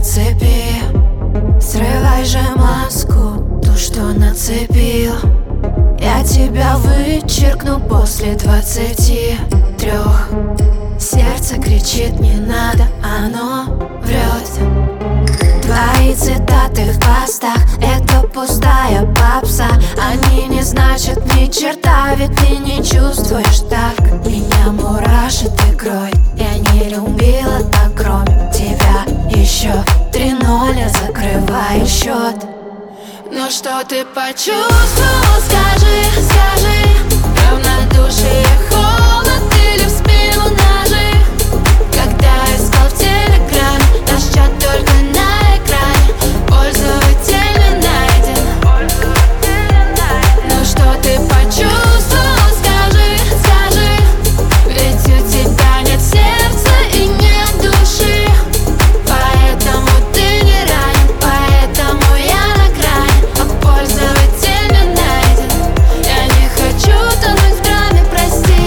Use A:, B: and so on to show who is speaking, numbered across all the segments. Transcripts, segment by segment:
A: цепи. Срывай же маску, ту, что нацепил. Я тебя вычеркну после 23. Сердце кричит не надо, оно врет. Твои цитаты в постах — это пустая попса. Они не значат ни черта, ведь ты не чувствуешь так. Меня мурашит игрой, я не любила так, кроме тебя. Еще 3-0, я закрываю счет. Ну что ты почувствовал, скажи, скажи. Равнодушие, холод или в спину ножи? Когда искал в телеграме наш чат только на экране, пользователь не найден. Ну что ты почувствовал, скажи, скажи. Ведь у тебя нет сердца и нет души. Поэтому ты не ранен, поэтому я на грани, а пользователь не найден. Я не хочу тонуть в драме, прости.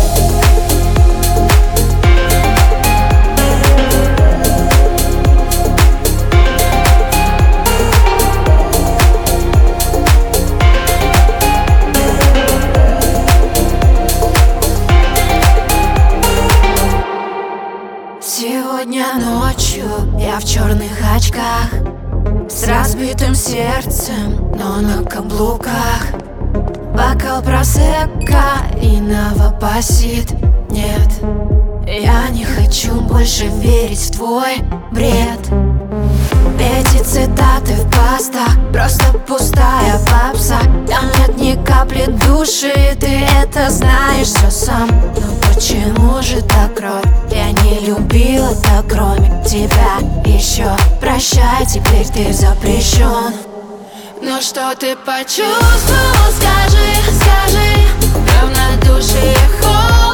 A: Сегодня ночью я в черных очках, с разбитым сердцем, но на каблуках. Бокал просекко и новопосит. Нет, я не хочу больше верить в твой бред. Эти цитаты в постах — просто пустая попса. Там нет ни капли души, ты это знаешь все сам. Но почему же так, кровь? Я не любила так, кроме тебя. Еще прощай, теперь ты запрещен. Ну что ты почувствовал, скажи, скажи. Равнодушие, холод